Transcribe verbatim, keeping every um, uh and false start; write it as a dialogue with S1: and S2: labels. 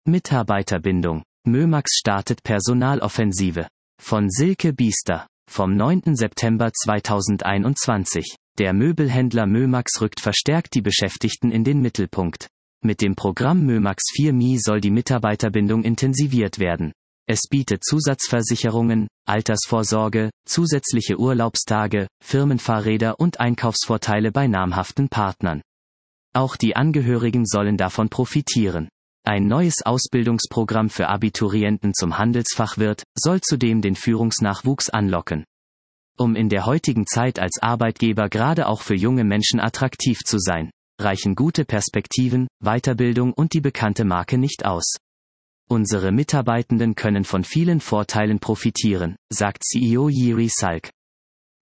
S1: Mitarbeiterbindung. Mömax startet Personaloffensive. Von Silke Biester. Vom neunten September zweitausendeinundzwanzig. Der Möbelhändler Mömax rückt verstärkt die Beschäftigten in den Mittelpunkt. Mit dem Programm Mömax vier M I soll die Mitarbeiterbindung intensiviert werden. Es bietet Zusatzversicherungen, Altersvorsorge, zusätzliche Urlaubstage, Firmenfahrräder und Einkaufsvorteile bei namhaften Partnern. Auch die Angehörigen sollen davon profitieren. Ein neues Ausbildungsprogramm für Abiturienten zum Handelsfachwirt soll zudem den Führungsnachwuchs anlocken. Um in der heutigen Zeit als Arbeitgeber gerade auch für junge Menschen attraktiv zu sein, reichen gute Perspektiven, Weiterbildung und die bekannte Marke nicht aus. Unsere Mitarbeitenden können von vielen Vorteilen profitieren, sagt C E O Jiri Salk.